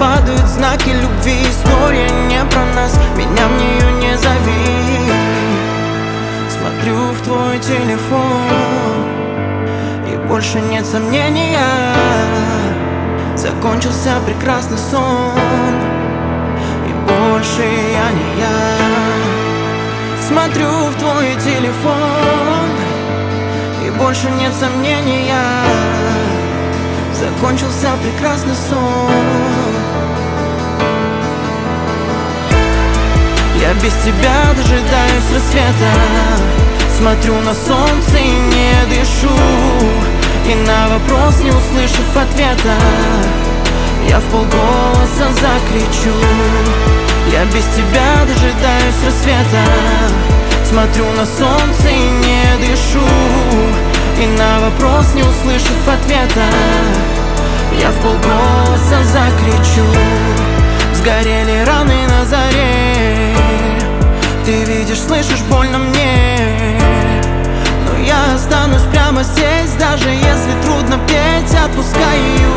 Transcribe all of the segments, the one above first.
падают знаки любви. История не про нас, меня в нее не зови. Смотрю в твой телефон, и больше нет сомнения, закончился прекрасный сон, и больше я не я. Смотрю в твой телефон, и больше нет сомнения, закончился прекрасный сон. Я без тебя дожидаюсь рассвета, смотрю на солнце и не дышу, и на вопрос, не услышав ответа, я вполголоса закричу. Я без тебя дожидаюсь рассвета, смотрю на солнце и не дышу, и на вопрос, не услышав ответа, я вполголоса закричу. Сгорели раны на заре, ты видишь, слышишь, больно мне, но я останусь прямо здесь, даже если трудно петь, отпускай ее.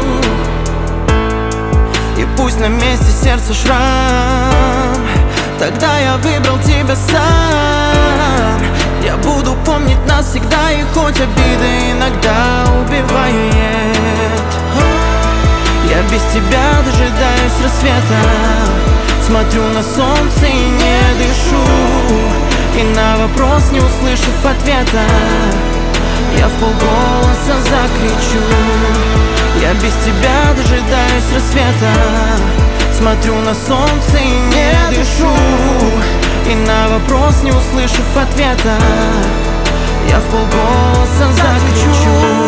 И пусть на месте сердца шрам, тогда я выбрал тебя сам. Я буду помнить нас всегда, и хоть обида иногда убивает, я без тебя дожидаюсь рассвета, смотрю на солнце и не дышу, и на вопрос, не услышав ответа, я вполголоса закричу. Я без тебя дожидаюсь рассвета, смотрю на солнце и не дышу, и на вопрос, не услышав ответа, я вполголоса закричу.